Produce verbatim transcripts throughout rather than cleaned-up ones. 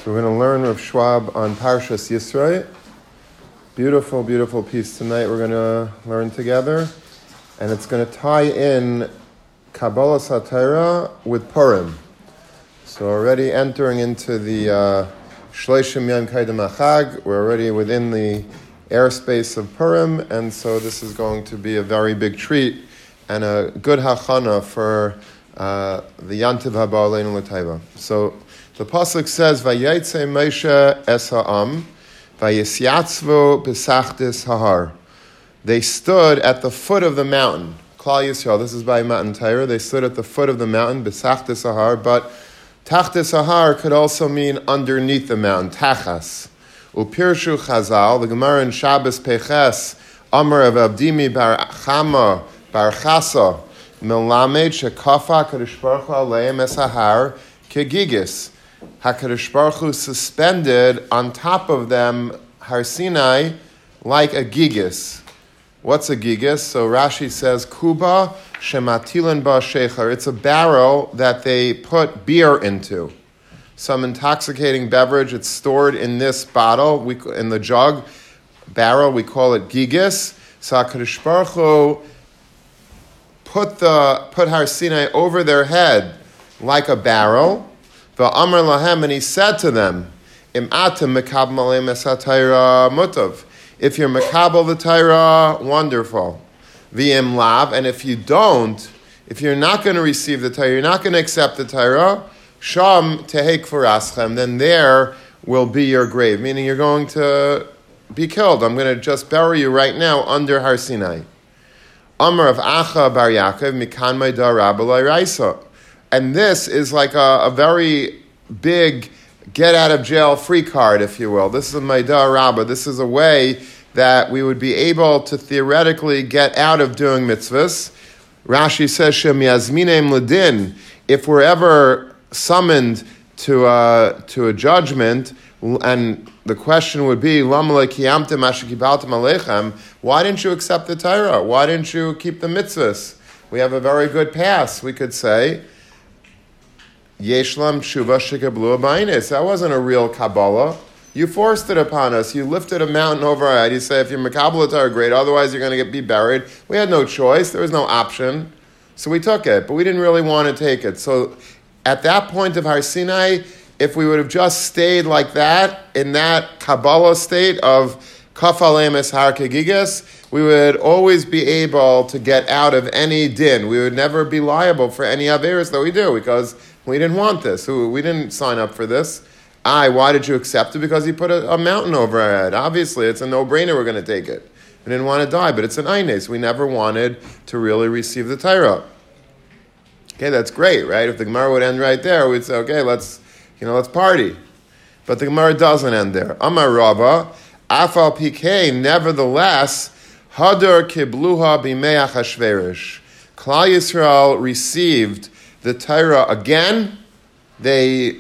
So we're going to learn Rav Schwab on Parshas Yisro. Beautiful, beautiful piece tonight we're going to learn together. And it's going to tie in Kabbalah Satira with Purim. So already entering into the uh, Shloshim Yom Kaidem HaChag, we're already within the airspace of Purim, and so this is going to be a very big treat and a good hachana for uh, the Yantiv Haba Aleinu L'Taiva. So the pasuk says, "Vayetze Moshe es ha'am, vayisyatzvu b'sachtis hahar." They stood at the foot of the mountain. Klal Yisrael. This is by Matan Torah. They stood at the foot of the mountain, b'sachtis hahar. But tachtis hahar could also mean underneath the mountain, tachas. Upirshu Chazal. The Gemara in Shabbos Peches, Amar of Abdimi bar Chama bar Chasa, Melamed shekafa Kadosh Baruch Hu aleim es hahar kegigis. HaKadosh Baruch Hu suspended on top of them Har Sinai like a gigis. What's a gigis? So Rashi says, Kuba shematilan ba shecher. It's a barrel that they put beer into. Some intoxicating beverage. It's stored in this bottle, we, in the jug, barrel. We call it gigis. So HaKadosh Baruch Hu put, the, put Har Sinai over their head like a barrel. V'amar lahem, and he said to them, Im atem mekabel aleim es ha'Torah mutav. If you're mekabel the Torah, wonderful. V'im lav, and if you don't, if you're not going to receive the Torah, you're not going to accept the Torah, sham tehek furaschem, then there will be your grave, meaning you're going to be killed. I'm going to just bury you right now under Har Sinai. Amar of Acha bar Yaakov mikan ma'da rabba l'iraisa. And this is like a, a very big get-out-of-jail-free card, if you will. This is a Maidah Rabbah. This is a way that we would be able to theoretically get out of doing mitzvahs. Rashi says, Shem yazminem ledin. If we're ever summoned to a, to a judgment, and the question would be, Lama lekiyamtem asher kibaltem aleichem, why didn't you accept the Torah? Why didn't you keep the mitzvahs? We have a very good pass, we could say. Yeshlam tshuva shekablu b'ainis. That wasn't a real Kabbalah. You forced it upon us. You lifted a mountain over our head. You say, if you're Mekabel Torah, great. Otherwise, you're going to get be buried. We had no choice. There was no option. So we took it. But we didn't really want to take it. So at that point of Har Sinai, if we would have just stayed like that, in that Kabbalah state of Kaf aleim es har kegigas, we would always be able to get out of any din. We would never be liable for any averos that we do, because we didn't want this. We didn't sign up for this. I, why did you accept it? Because he put a, a mountain over our head. Obviously, it's a no-brainer we're going to take it. We didn't want to die, but it's an eines. We never wanted to really receive the Torah. Okay, that's great, right? If the Gemara would end right there, we'd say, okay, let's, you know, let's party. But the Gemara doesn't end there. Amar Rava, Afal Pikei, nevertheless, Hadar Kibluha Bimei Achashverosh. Klal Yisrael received the Torah again. They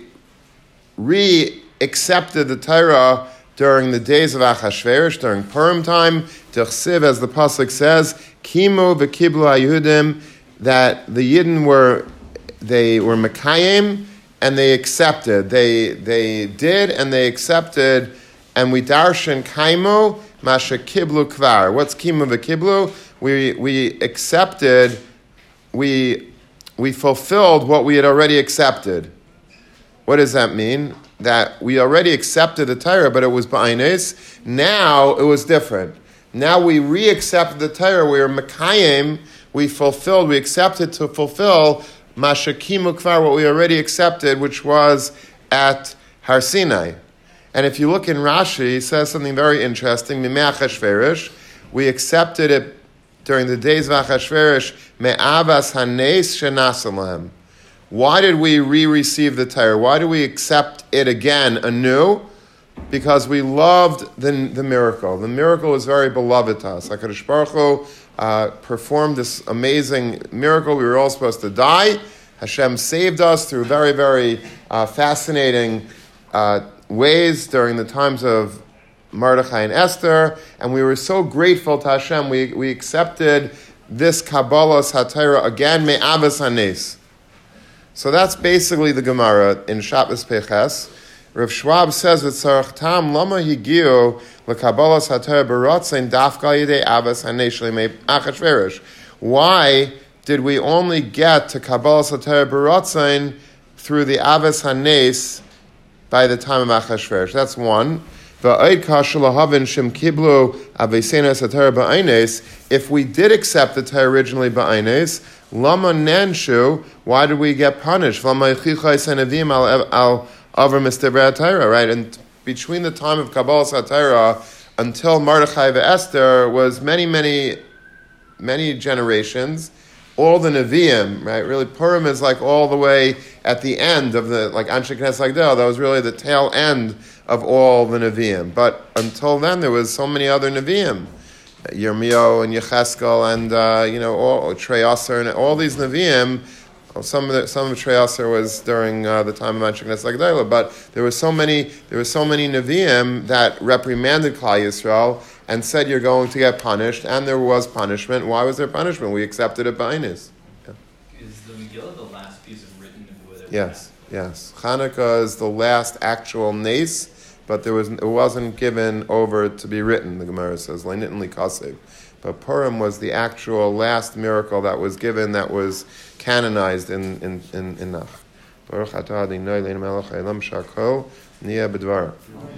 re-accepted the Torah during the days of Achashverosh, during Purim time. Tichsiv, as the pasuk says, Kimu v'kiblu haYehudim, that the Yidden were, they were Mekayim, and they accepted. They they did, and they accepted, and we darshan Kaimu, Masha Kiblu Kvar. What's Kimu v'kiblu? We, we accepted, we We fulfilled what we had already accepted. What does that mean? That we already accepted the Torah, but it was ba'ines. Now it was different. Now we re-accepted the Torah. We were mekayim. We fulfilled. We accepted to fulfill mashakimu kvar, what we already accepted, which was at Har Sinai. And if you look in Rashi, it says something very interesting. Mimei Achashverosh, we accepted it during the days of Achashverosh, me'avas hanes shenasan lahem. Why did we re-receive the Torah? Why do we accept it again anew? Because we loved the, the miracle. The miracle was very beloved to us. HaKadosh Baruch Hu uh, performed this amazing miracle. We were all supposed to die. Hashem saved us through very, very uh, fascinating uh, ways during the times of Mordechai and Esther, and we were so grateful to Hashem. We, we accepted this Kabbalah Satira again, me'avas hanes. So that's basically the Gemara in Shabbos Peches. Rav Schwab says that Tzarech Tam Lama Higiu LeKabbalas HaTorah B'Ratzain Dafka Yidei Abbas Hanei Shleimei Achashverosh. Why did we only get to Kabbalas HaTorah B'Ratzain through the Abbas Hanes by the time of Achashverosh? That's one. If we did accept the Torah originally ba'aines, lama nenshu, why did we get punished? Right? And between the time of Kabbalas HaTorah until Mordechai and Esther was many, many, many generations. All the Nevi'im, right? Really, Purim is like all the way at the end of the, like Anshe Knesset Lagdel, that was really the tail end of all the Nevi'im. But until then, there was so many other Nevi'im. Yirmiyahu and Yecheskel and, uh, you know, all, Trei Asar and all these Nevi'im. Well, some of the, some of Trei Asar was during uh, the time of Anshe Knesset Lagdel, but there were so many, there were so many Nevi'im that reprimanded Klal Yisrael and said you're going to get punished, and there was punishment. Why was there punishment? We accepted it by Inus. Yeah. Is the Megillah the last piece of written Nebuah? Yes, yes. Hanukkah is the last actual nes, but there was it wasn't given over to be written. The Gemara says Leinit and Likasev, but Purim was the actual last miracle that was given, that was canonized in in in, in Nach. Baruch atah Adonai Eloheinu melech haolam shakol niyeh b'dvar.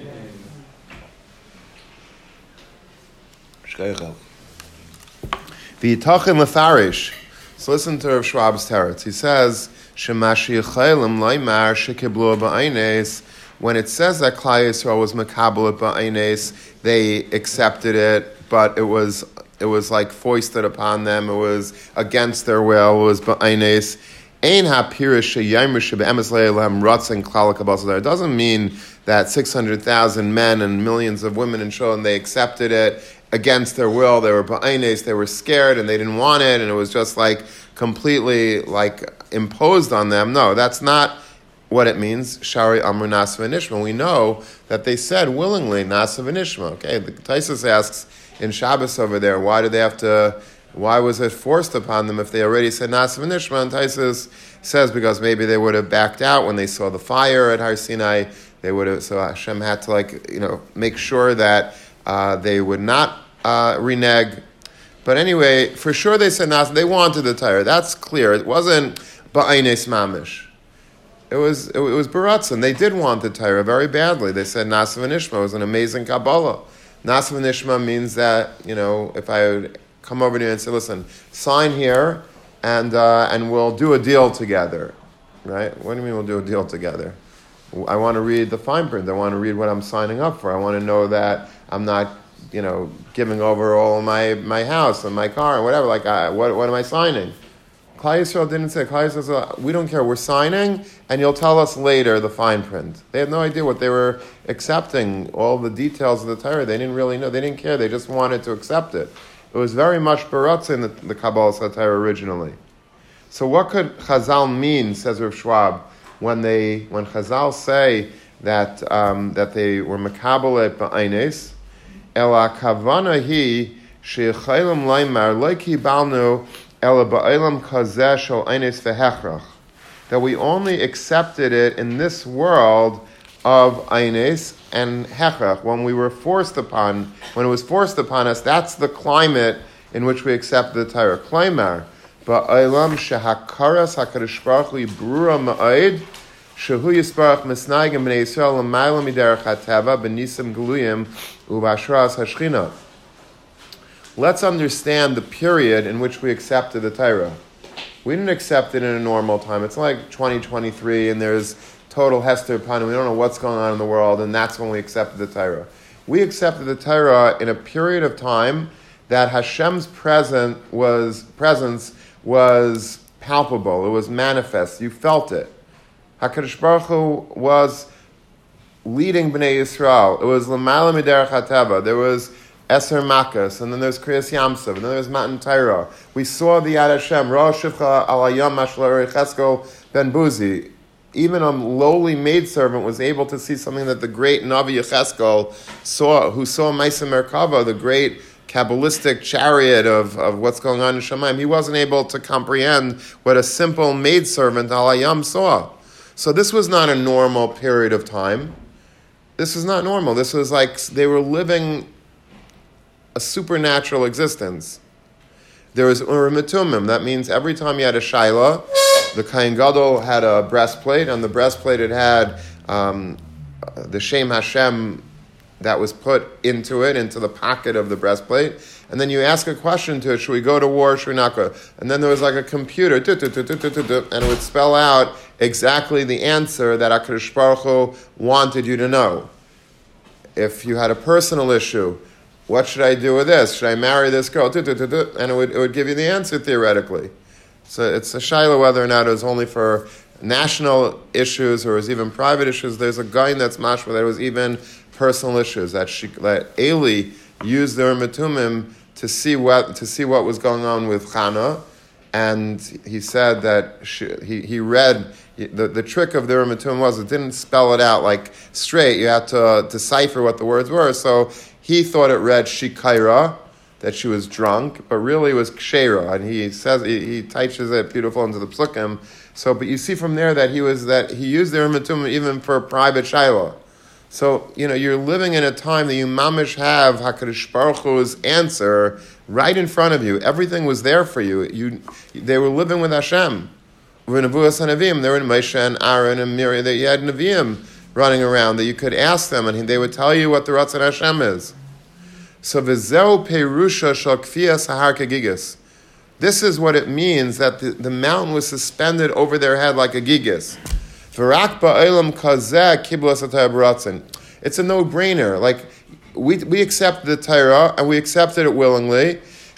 V'yitachin lefarish. So listen to Rav Schwab's teretz. He says, "Shemashi chaylim loymar shekiblu ba'aines." When it says that Klal Yisrael was mekabel ba'aines, they accepted it, but it was it was like foisted upon them. It was against their will. It was ba'aines. Ein ha'pirish sheyaymer shebe'emes le'elam ratzin klal kabbalas. It doesn't mean that six hundred thousand men and millions of women and children, they accepted it against their will. They were ba'aines, they were scared and they didn't want it, and it was just like completely like imposed on them. No, that's not what it means. Shari Amru Nasa v'Nishma. We know that they said willingly Nasa v'Nishma. Okay, the Taisus asks in Shabbos over there, why did they have to, why was it forced upon them if they already said Nasa v'Nishma? And Taisus says because maybe they would have backed out when they saw the fire at Har Sinai. They would have, so Hashem had to like, you know, make sure that uh, they would not uh, renege. But anyway, for sure they said Nasa, they wanted the Torah. That's clear. It wasn't Ba'aines Mamish. It was it was Baratzin. They did want the Torah very badly. They said Nasa v'Nishma was an amazing Kabbalah. Nasa v'Nishma means that, you know, if I would come over to you and say, listen, sign here and uh, and we'll do a deal together. Right? What do you mean we'll do a deal together? I want to read the fine print. I want to read what I'm signing up for. I want to know that I'm not, you know, giving over all of my, my house and my car and whatever. Like, I, what what am I signing? Klal Yisrael didn't say. Klal Yisrael said, we don't care. We're signing, and you'll tell us later the fine print. They had no idea what they were accepting. All the details of the Torah, they didn't really know. They didn't care. They just wanted to accept it. It was very much Baratzin, the, the Kabbalah Torah originally. So what could Chazal mean, says Rav Schwab, when they when Chazal say that um, that they were mekabel et ba'aines, ela kavana hi sheychaylim laimar loiki balnu ela ba'elam kazeh shel aines vehechrach, that we only accepted it in this world of aines and hechrach, when we were forced upon, when it was forced upon us. That's the climate in which we accept the Torah. Klaimar ba'elam shehakaras hakadosh baruch hu brura ma'od shehu yisbarach misnaigim b'nei Yisrael l'mayla miderech hateva b'nisim geluyim ubashras hashchina. Let's understand the period in which we accepted the Torah. We didn't accept it in a normal time. It's like twenty twenty-three and there's total Hester upon it. We don't know what's going on in the world, and that's when we accepted the Torah. We accepted the Torah in a period of time that Hashem's present was, presence was palpable. It was manifest. You felt it. HaKadosh Baruch Hu was leading Bnei Yisrael. It was L'mayla miderech hateva. There was Eser Makas, and then there's Kriyas Yamsov, and then there's Matan Torah. We saw the Yad Hashem, Ra Shivcha al Hayam Mashlar Cheskel Ben Buzi. Even a lowly maidservant was able to see something that the great Navi Yecheskel saw, who saw Maisa Merkava, the great Kabbalistic chariot of, of what's going on in Shamayim. He wasn't able to comprehend what a simple maidservant al Hayam saw. So this was not a normal period of time. This was not normal. This was like they were living a supernatural existence. There was Urim Tumim. That means every time you had a Shaila, the Kohen Gadol had a breastplate. On the breastplate it had um, the Shem Hashem that was put into it, into the pocket of the breastplate. And then you ask a question to it, should we go to war, should we not go? And then there was like a computer, and it would spell out exactly the answer that HaKadosh Baruch Hu wanted you to know. If you had a personal issue, what should I do with this? Should I marry this girl? And it would, it would give you the answer theoretically. So it's a shaila whether or not it was only for national issues or it was even private issues. There's a guy that's mashma that it was even personal issues, that she, that Eli used the Urim Tumim to see what to see what was going on with Chana, and he said that she, he he read the the trick of the Urim Tumim was it didn't spell it out like straight. You had to uh, decipher what the words were. So he thought it read Shikaira, that she was drunk, but really it was Ksheira, and he says he, he teaches it beautiful into the Psukim. So, but you see from there that he was that he used the Urim Tumim even for private Shaila. So, you know, you're living in a time that you mamish have HaKadosh Baruch Hu's answer right in front of you. Everything was there for you. You, they were living with Hashem. There were Moshe and Aaron and Miriam. You had Nevi'im running around that you could ask them, and they would tell you what the Ratzon Hashem is. So, v'zeu perusha shel kfiyas hahar kegigis. This is what it means that the, the mountain was suspended over their head like a gigis. It's a no-brainer. Like, we we accept the Torah, and we accepted it willingly.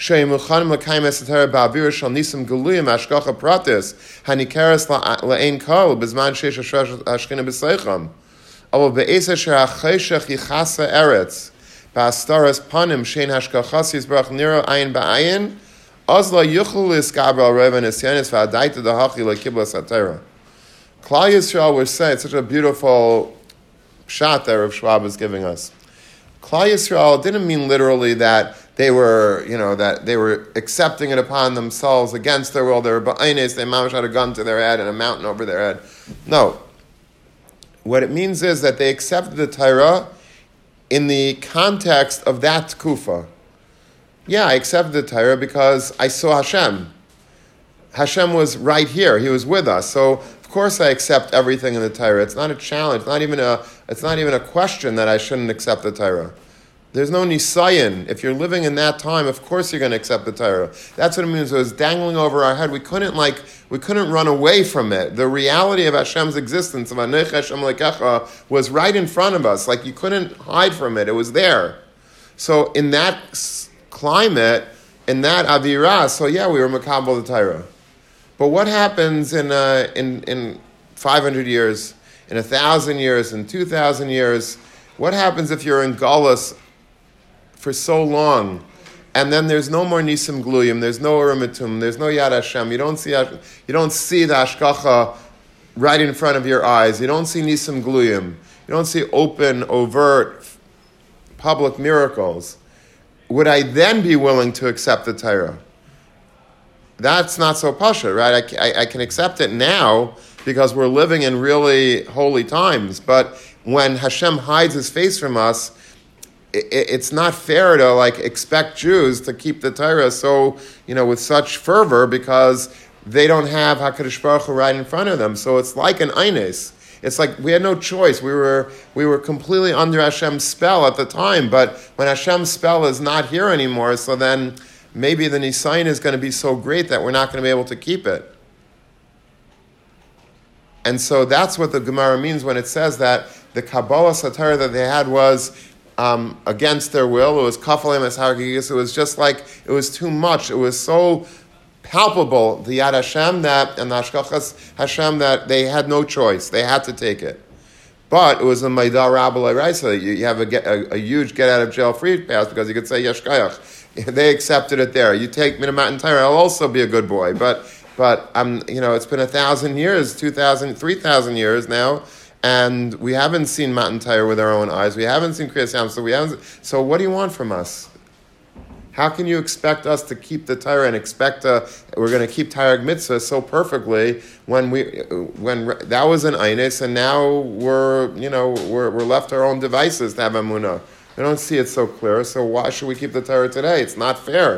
Klal Yisrael was saying, it's such a beautiful shot that Rav Schwab was giving us. Klal Yisrael didn't mean literally that they were, you know, that they were accepting it upon themselves against their will. They were ba'aynes, they mamash had a gun to their head and a mountain over their head. No. What it means is that they accepted the Torah in the context of that tkufa. Yeah, I accepted the Torah because I saw Hashem. Hashem was right here. He was with us. So, of course, I accept everything in the Torah. It's not a challenge. It's not even a. It's not even a question that I shouldn't accept the Torah. There's no nisayin. If you're living in that time, of course you're going to accept the Torah. That's what it means. It was dangling over our head. We couldn't like. We couldn't run away from it. The reality of Hashem's existence, of Anech Hashem Lekecha, was right in front of us. Like you couldn't hide from it. It was there. So in that climate, in that avirah, so yeah, we were makabel the Torah. But what happens in uh, in in five hundred years, in a thousand years, in two thousand years? What happens if you're in Galus for so long, and then there's no more Nisim Gluyim, there's no Urim Tumim, there's no Yad Hashem. You don't see you don't see the Hashgacha right in front of your eyes. You don't see Nisim Gluyim. You don't see open, overt, public miracles. Would I then be willing to accept the Torah? That's not so pasha, right? I, I, I can accept it now because we're living in really holy times. But when Hashem hides His face from us, it, it's not fair to like expect Jews to keep the Torah so you know with such fervor because they don't have Hakadosh Baruch Hu right in front of them. So it's like an eines. It's like we had no choice. We were we were completely under Hashem's spell at the time. But when Hashem's spell is not here anymore, so then maybe the nisayin is going to be so great that we're not going to be able to keep it. And so that's what the Gemara means when it says that the Kabbalah Satara that they had was um, against their will. It was kafalim as hargigis. It was just like, it was too much. It was so palpable, the Yad Hashem that, and the Hashgachas Hashem that they had no choice. They had to take it. But it was a Maidar Rabbi Raisa. You have a, a, a huge get out of jail free pass because you could say Yeshkayach. They accepted it there. You take me to Matan Torah, I'll also be a good boy. But but um, you know, it's been a thousand years, two thousand, three thousand years now, and we haven't seen Matan Torah with our own eyes. We haven't seen Kriyas Yam, so we haven't. So what do you want from us? How can you expect us to keep the Torah and expect uh, we're going to keep Torah mitzvah so perfectly when we when that was an einis and now we're you know we're we're left our own devices to have emunah. We don't see it so clear. So why should we keep the Torah today? It's not fair.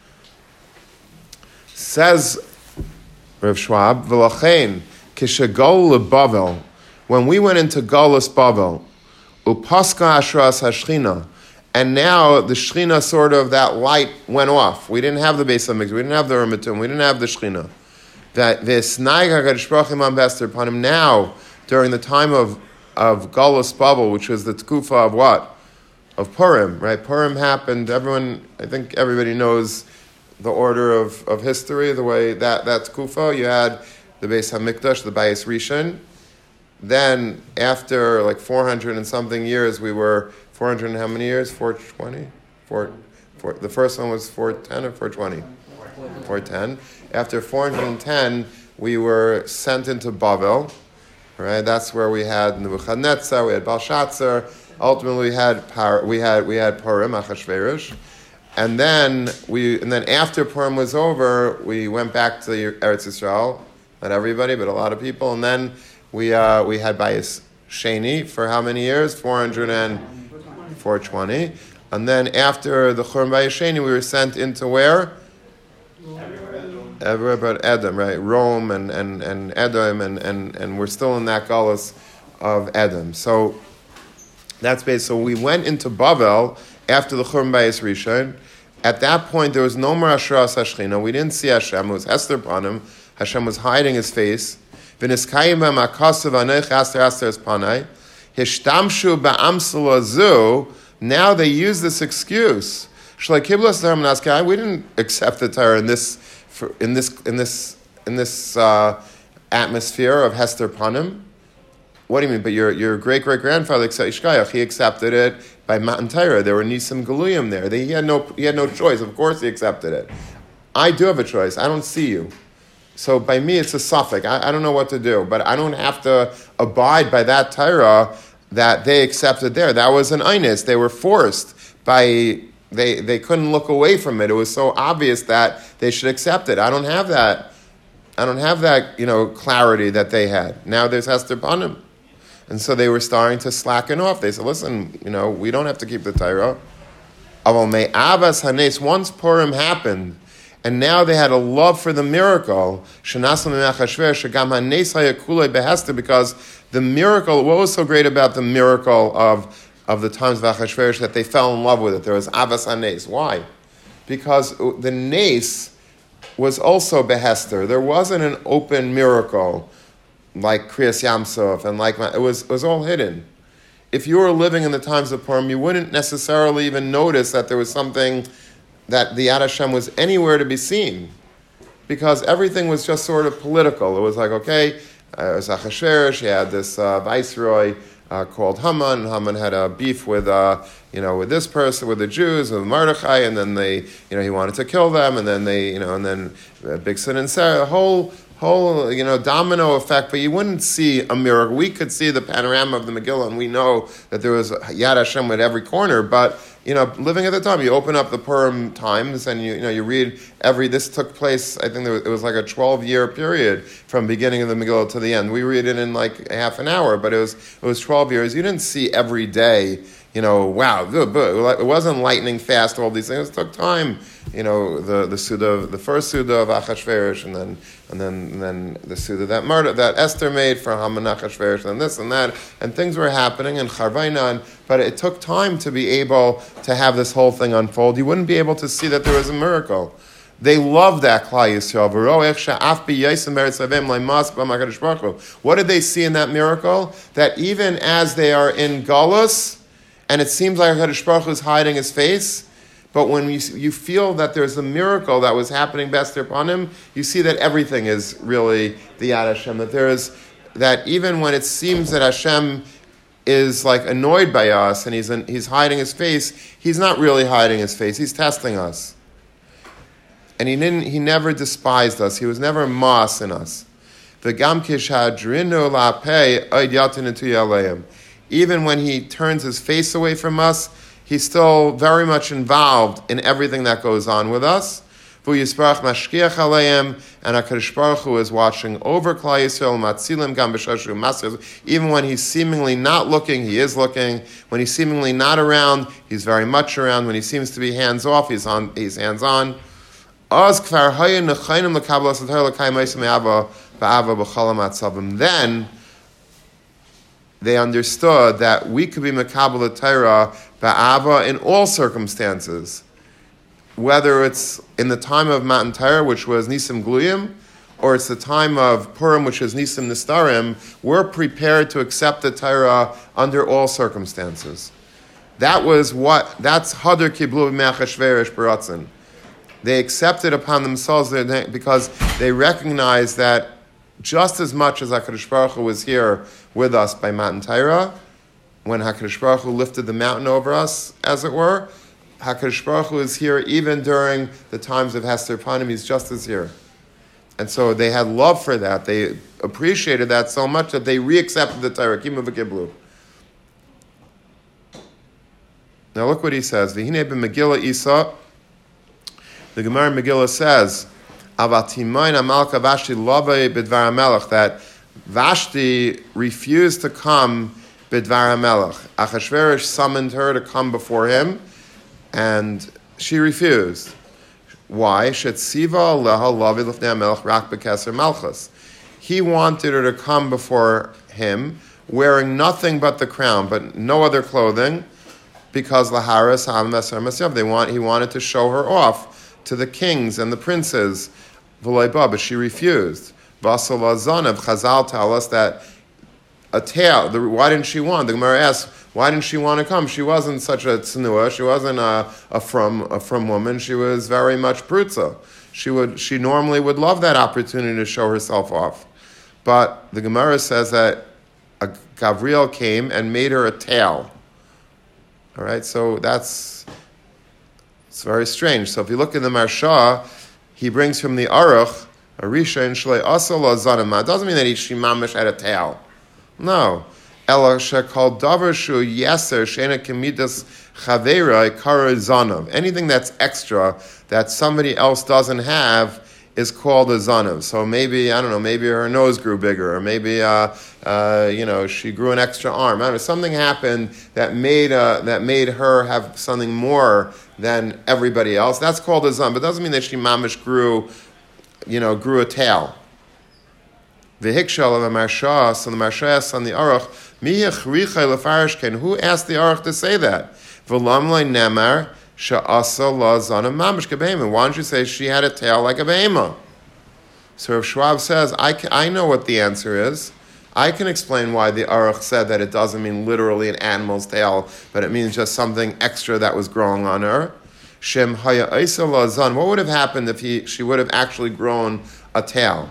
Says Rav Schwab, V'lachein kishagol leBavel, when we went into Golus Bavel, upaska ashras hashchina. And now the Shechina, sort of, that light went off. We didn't have the Beis HaMikdash, we didn't have the Ramatum, we didn't have the Shechina. That this Naig HaKadosh Baruch Hu Bester upon him now, during the time of, of Galus Bavel, which was the Tkufa of what? Of Purim, right? Purim happened, everyone, I think everybody knows the order of, of history, the way that, that Tkufa, you had the Beis HaMikdash, the Bayis Rishon. Then, after like four hundred and something years, we were four hundred and how many years? four twenty? Four, four, the first one was four ten or four twenty? four ten. After four hundred ten, we were sent into Bavel, right? That's where we had Nebuchadnezzar, we had Belshazzar. Ultimately, we had Par, we had we had Purim, Achashverosh, and then we and then after Purim was over, we went back to Eretz Yisrael. Not everybody, but a lot of people, and then we uh, we had Bayis Sheni for how many years? four hundred and four twenty. And then after the Churban Bayis Sheni, we were sent into where? Everywhere but Edom, right? Rome and, and, and Edom, and, and, and we're still in that galus of Edom. So that's based. So we went into Bavel after the Churban Bayis Rishon. At that point, there was no more Ashras Hashchina. We didn't see Hashem. It was Hester Panim. Hashem was hiding his face. V'niskayim b'makasav anech aster aster es panai. Hishtamshu ba'amsel azu. Now they use this excuse. Shlai kiblas d'haram naskai. We didn't accept the Torah in this in this in this in this uh, atmosphere of Hester Panim. What do you mean? But your your great great grandfather accepted. He accepted it by Matan Torah. There were Nisim Galuyim there. They, he had no he had no choice. Of course, he accepted it. I do have a choice. I don't see you. So by me, it's a suffix. I, I don't know what to do, but I don't have to abide by that Torah that they accepted there. That was an einis. They were forced by, they, they couldn't look away from it. It was so obvious that they should accept it. I don't have that. I don't have that, you know, clarity that they had. Now there's Hester Panim. And so they were starting to slacken off. They said, listen, you know, we don't have to keep the Torah. Aval me Abbas Hanes, once Purim happened, and now they had a love for the miracle, because the miracle, what was so great about the miracle of, of the times of Achashverosh, that they fell in love with it. There was Avas HaNes. Why? Because the Nes was also Behester. There wasn't an open miracle like Kriyas Yamsov, and like, it was, it was all hidden. If you were living in the times of Purim, you wouldn't necessarily even notice that there was something that the Yad Hashem was anywhere to be seen, because everything was just sort of political. It was like, okay, uh, it was Achashverosh, he had this uh, viceroy uh, called Haman, and Haman had a beef with, uh, you know, with this person, with the Jews, with Mordechai, and then they, you know, he wanted to kill them, and then they, you know, and then uh, Bigson and Sarah, the whole, whole, you know, domino effect, but you wouldn't see a miracle. We could see the panorama of the Megillah, and we know that there was Yad Hashem at every corner, but you know, living at the time, you open up the Purim Times and you, you know, you read every, this took place, I think there was, it was like a twelve-year period from beginning of the Megillah to the end. We read it in like half an hour, but it was it was twelve years. You didn't see every day, you know, wow, good, good. It wasn't lightning fast, all these things. It took time, you know, the the Suda, the first Suda of Achashverosh, and then and then and then the Suda that murder that Esther made for Haman Achashverosh, and this and that, and things were happening, and Charvainan, but it took time to be able to have this whole thing unfold. You wouldn't be able to see that there was a miracle. They loved that Klal Yisrael. What did they see in that miracle? That even as they are in Galus, and it seems like HaKadosh Baruch Hu is hiding his face, but when you, you feel that there's a miracle that was happening best upon him, you see that everything is really the Yad Hashem. That there is, that even when it seems that Hashem is like annoyed by us and he's he's hiding his face, he's not really hiding his face. He's testing us. And he didn't. He never despised us. He was never mas in us. Even when he turns his face away from us, he's still very much involved in everything that goes on with us. And HaKadosh Baruch Hu is watching over Klal Yisrael, Matzilim Gam B'Shashu Masir. Even when he's seemingly not looking, he is looking. When he's seemingly not around, he's very much around. When he seems to be hands off, he's on. He's hands on. Then they understood that we could be Mekabel Torah ba'ava in all circumstances, whether it's in the time of Matan Torah, which was Nisim Gluyim, or it's the time of Purim, which is Nisim Nistarim. We're prepared to accept the Torah under all circumstances. That was what, that's Hadar Kiblu Me'achashverish Baratzin. They accepted upon themselves because they recognized that just as much as HaKadosh Baruch Hu was here with us by Matan Torah, when HaKadosh Baruch Hu lifted the mountain over us, as it were, HaKadosh Baruch Hu is here even during the times of Hester Panim. He's just as here. And so they had love for that. They appreciated that so much that they re-accepted the Torah. Kimu v'kiblu. Now look what he says. V'hinei b'Megillah Isa. The Gemara in Megillah says, Avatimayin Amalka Vashti Love B'Dvar HaMelech, that Vashti refused to come B'Dvar HaMelech. Achashverosh summoned her to come before him, and she refused. Why? Shetziva leha lavi lifnei hamelech rak b'keser malchus. He wanted her to come before him wearing nothing but the crown, but no other clothing, because laharas ha'am mesar masyav. They want. He wanted to show her off to the kings and the princes. V'loi ba, but she refused. Vasal Zanav. Chazal tell us that a tail. The, why didn't she want? The Gemara asks, why didn't she want to come? She wasn't such a tznua. She wasn't a, a from a from woman. She was very much prutza. She would she normally would love that opportunity to show herself off. But the Gemara says that a Gabriel came and made her a tail. All right, so that's it's very strange. So if you look in the Marsha, he brings from the Aruch a Risha and Shlei Asal Zanama. It doesn't mean that he Shimamish had a tail. No. Ela shekal davar shu yeser shena kemidas chavera ikara zanav. Anything that's extra that somebody else doesn't have is called a zanav. So maybe, I don't know, maybe her nose grew bigger, or maybe, uh, uh, you know, she grew an extra arm. I don't know, something happened that made uh, that made her have something more than everybody else. That's called a zanav. But it doesn't mean that she mamish grew, you know, grew a tail. V'hikshal of a marsha, so the marsha asks on the aruch, Mi yachrichai lefarishken, who asked the aruch to say that? V'lamlei nemar sha'asa la zana mamish kebehema. Why don't you say she had a tail like a behema? So Rav Schwab says, I, can, I know what the answer is. I can explain why the aruch said that it doesn't mean literally an animal's tail, but it means just something extra that was growing on her. Shem haya isa la zan. What would have happened if he she would have actually grown a tail?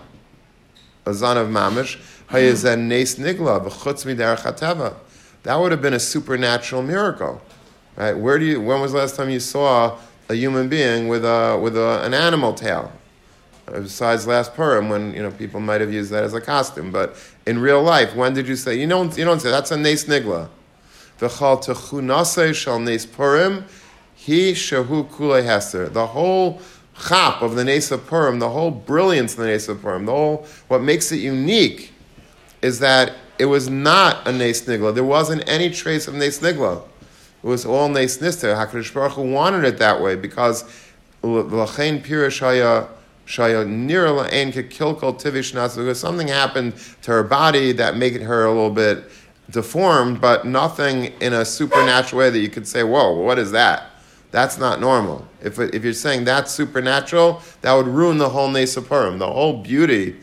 A zan of mamish, hayazen nes nigla v'chutz miderech hateva. That would have been a supernatural miracle, right? Where do you? When was the last time you saw a human being with a with a, an animal tail? Besides last Purim, when you know people might have used that as a costume, but in real life, when did you say? You don't you don't say that's a nes nigla. V'chal techunase shal nes Purim, he shehu kulei hester. The whole chap of the Nes of Purim, the whole brilliance of the Nes of Purim, the whole, what makes it unique is that it was not a Nes Nigla. There wasn't any trace of Nes Nigla. It was all Nes Nister. HaKadosh Baruch Hu wanted it that way because L'chein Pirish Haya Shaya Nira La'en Kekilkol Tivish Nasu, because something happened to her body that made her a little bit deformed, but nothing in a supernatural way that you could say, whoa, what is that? That's not normal. If if you're saying that's supernatural, that would ruin the whole Nes of Purim. The whole beauty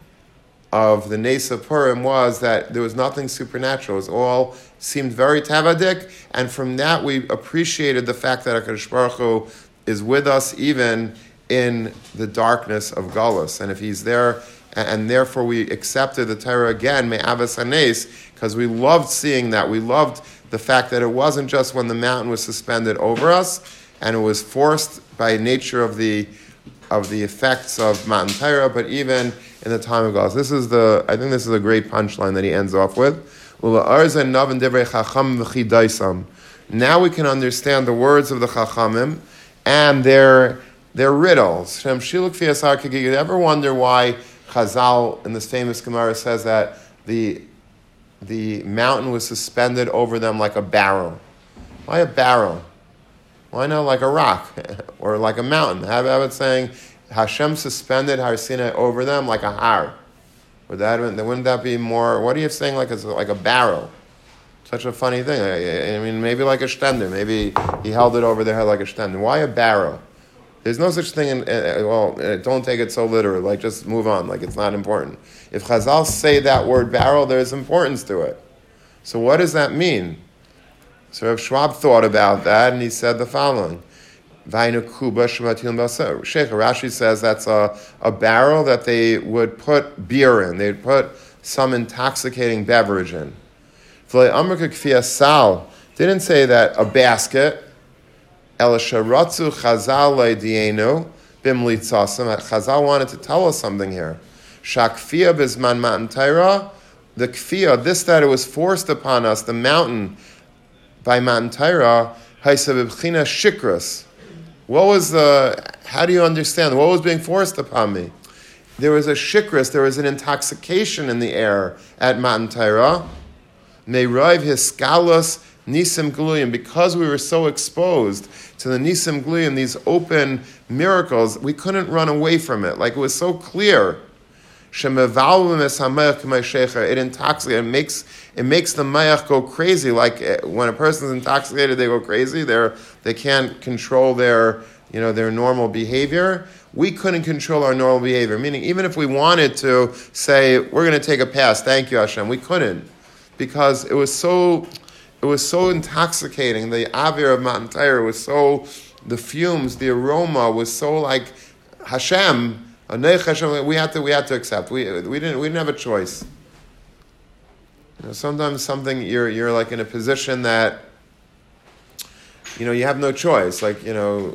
of the Nes of Purim was that there was nothing supernatural. It was all seemed very tavadik, and from that we appreciated the fact that HaKadosh Baruch Hu is with us even in the darkness of Galus. And if He's there, and therefore we accepted the Torah again, Me'avas HaNes, because we loved seeing that. We loved the fact that it wasn't just when the mountain was suspended over us, and it was forced by nature of the of the effects of Matan Torah, but even in the time of Galus. This is the I think this is a great punchline that he ends off with. Now we can understand the words of the Chachamim and their their riddles. You ever wonder why Chazal in this famous Gemara says that the the mountain was suspended over them like a barrel? Why a barrel? Why not like a rock or like a mountain? How about saying Hashem suspended Har Sinai over them like a har? Would that wouldn't that be more? What are you saying like a, like a barrel? Such a funny thing. I, I mean, maybe like a shtender. Maybe he held it over their head like a shtender. Why a barrel? There's no such thing. In, uh, well, uh, don't take it so literal. Like, just move on. Like, it's not important. If Chazal say that word barrel, there's importance to it. So what does that mean? So Rav Schwab thought about that, and he said the following. Rashi says that's a, a barrel that they would put beer in. They'd put some intoxicating beverage in. Didn't say that a basket. Chazal wanted to tell us something here. Shakfia bizman matan Torah, the kfia, this that it was forced upon us, the mountain by Matan Torah, haisabibchina shikras. What was the? How do you understand? What was being forced upon me? There was a shikras, there was an intoxication in the air at Matan Torah. Meirayv hiskalos nisim gluyim, because we were so exposed to the nisim gluyim, these open miracles, we couldn't run away from it. Like, it was so clear. It intoxicates. It makes it makes the mayach go crazy. Like, when a person's intoxicated, they go crazy. They're they can't control their you know their normal behavior. We couldn't control our normal behavior. Meaning, even if we wanted to say we're going to take a pass, thank you Hashem, we couldn't, because it was so it was so intoxicating. The avir of Matan Torah was so, the fumes, the aroma was so like Hashem. We had to we had to accept. We we didn't we didn't have a choice. You know, sometimes something you're you're like in a position that you know you have no choice. Like, you know,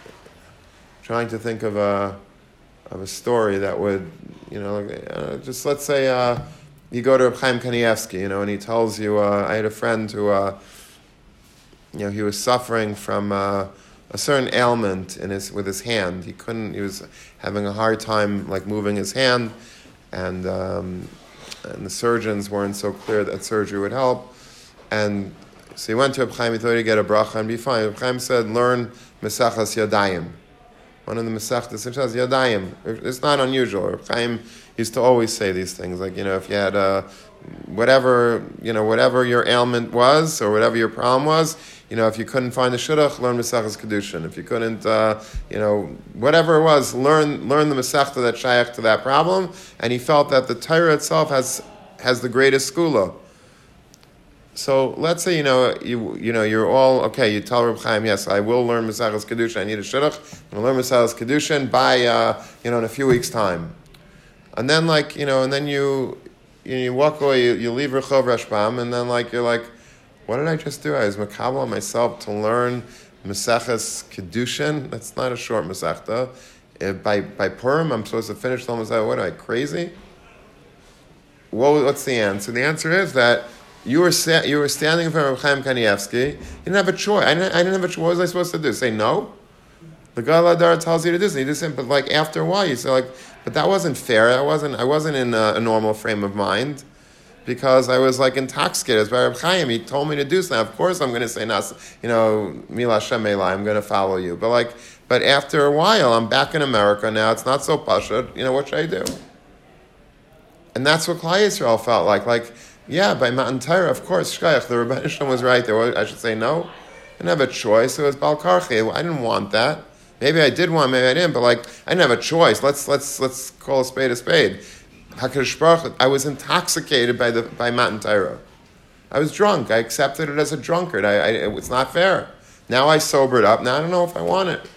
trying to think of a of a story that would you know like, uh, just let's say uh, you go to Reb Chaim Kanievsky, you know, and he tells you. Uh, I had a friend who uh, you know he was suffering from. Uh, a certain ailment in his with his hand. He couldn't. He was having a hard time like moving his hand, and um, and the surgeons weren't so clear that surgery would help. And so he went to Reb Chaim. He thought he'd get a bracha and be fine. Reb Chaim said, "Learn Mesachas Yadayim." One of the Mesachas says Yadayim. It's not unusual. Reb Chaim used to always say these things, like, you know, if you had a whatever you know whatever your ailment was or whatever your problem was. You know, if you couldn't find the shidduch, learn Mesachas Kedushin. If you couldn't, uh, you know, whatever it was, learn learn the Mesachta that shayach to that problem. And he felt that the Torah itself has has the greatest skula. So let's say, you know, you you know, you're all, okay, you tell Reb Chaim, yes, I will learn Mesachas Kedushin. I need a shidduch. I'm going to learn Mesachas Kedushin by, uh, you know, in a few weeks' time. And then, like, you know, and then you you, you walk away, you, you leave Rechov Rashbam, and then, like, you're like, what did I just do? I was makabel on myself to learn Mesachas Kedushin. That's not a short Mesachta. Uh, by by Purim, I'm supposed to finish the Mesachta. What am I, crazy? What, what's the answer? The answer is that you were sta- you were standing in front of Chaim Kanievsky. You didn't have a choice. I didn't, I didn't have a choice. What was I supposed to do? Say no? The Gadol Hadar tells you to do this. You do this, but like after a while, you say like, but that wasn't fair. I wasn't. I wasn't in a, a normal frame of mind. Because I was like intoxicated by Reb Chaim. He told me to do something. Of course I'm going to say, Nas, you know, Mila Shem Elah, I'm going to follow you. But like, but after a while, I'm back in America now. It's not so pashut. You know, what should I do? And that's what Klal Yisrael felt like. Like, yeah, by Matan Torah, of course, Shkayach, the Rebbeinu Shalom was right there. I should say no. I didn't have a choice. It was Bal Karchi. I didn't want that. Maybe I did want, maybe I didn't. But like, I didn't have a choice. Let's let's let's call a spade a spade. HaKadosh Baruch Hu, I was intoxicated by the by Matan Torah. I was drunk. I accepted it as a drunkard. I, I, it was not fair. Now I sobered up. Now I don't know if I want it.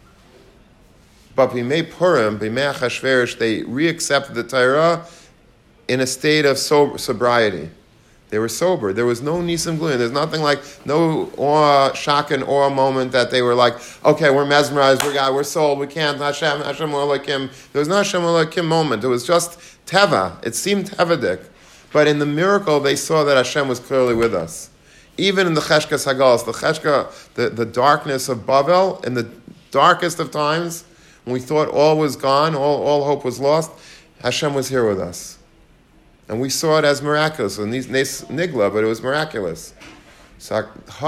But Bimei Purim, Bimei Achashverosh, they reaccepted the Torah in a state of sober, sobriety. They were sober. There was no nisim gluyim. There's nothing like, no awe, shock and awe moment that they were like, okay, we're mesmerized, we're God, we're sold, we can't, Hashem, Hashem Elokim. There was no Hashem Elokim moment. It was just teva. It seemed tevadik. But in the miracle, they saw that Hashem was clearly with us. Even in the Cheshkas Hagalos, the Cheshka, the, the darkness of Bavel, in the darkest of times, when we thought all was gone, all, all hope was lost, Hashem was here with us. And we saw it as miraculous. And these nigla, but it was miraculous. So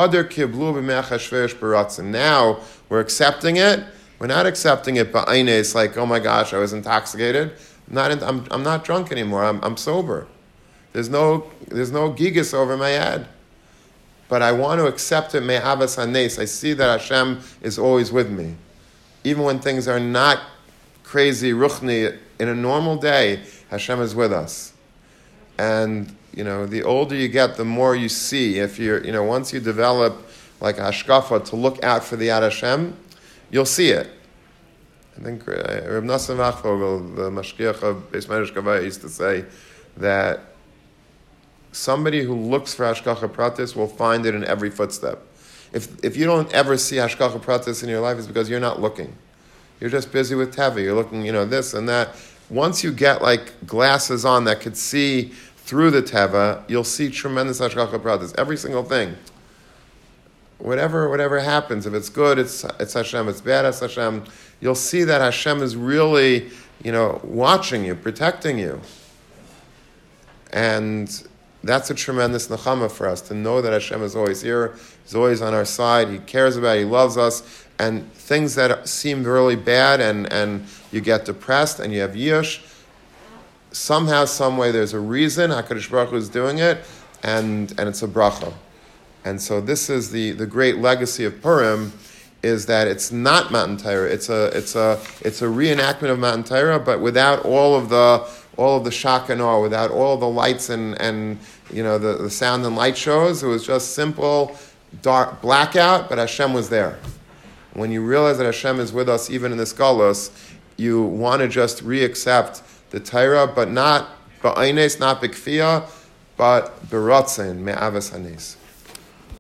now we're accepting it. We're not accepting it ba'ayne. It's like, oh my gosh, I was intoxicated. I'm not, in, I'm, I'm not drunk anymore. I'm, I'm sober. There's no, there's no gigas over my head. But I want to accept it me'avas hanes. I see that Hashem is always with me. Even when things are not crazy, ruchni, in a normal day, Hashem is with us. And, you know, the older you get, the more you see. If you're, you know, once you develop like a hashkafa to look out for the Yad Hashem, you'll see it. I think uh, Reb Nassim Achvogel, the mashgiach of Beis Medrash Kavaya, used to say that somebody who looks for hashkacha pratis will find it in every footstep. If if you don't ever see hashkacha pratis in your life, it's because you're not looking. You're just busy with teva. You're looking, you know, this and that. Once you get like glasses on that could see through the teva, you'll see tremendous hashkacha pratis. Every single thing. Whatever whatever happens, if it's good, it's it's Hashem. If it's bad, it's Hashem. You'll see that Hashem is really, you know, watching you, protecting you. And that's a tremendous nechama for us, to know that Hashem is always here, He's always on our side, He cares about it, He loves us, and things that seem really bad and, and you get depressed and you have yish, somehow, some way, there's a reason HaKadosh Baruch Hu is doing it, and, and it's a bracha. And so this is the, the great legacy of Purim, is that it's not Matan Torah, it's a it's a it's a reenactment of Matan Torah, but without all of the all of the shock and awe, without all the lights and, and you know the, the sound and light shows. It was just simple dark blackout, but Hashem was there. When you realize that Hashem is with us even in this galus, you want to just re-accept the Torah, but not ba'aynes, not b'kfiyah, but b'ratzin, me'avas hanes.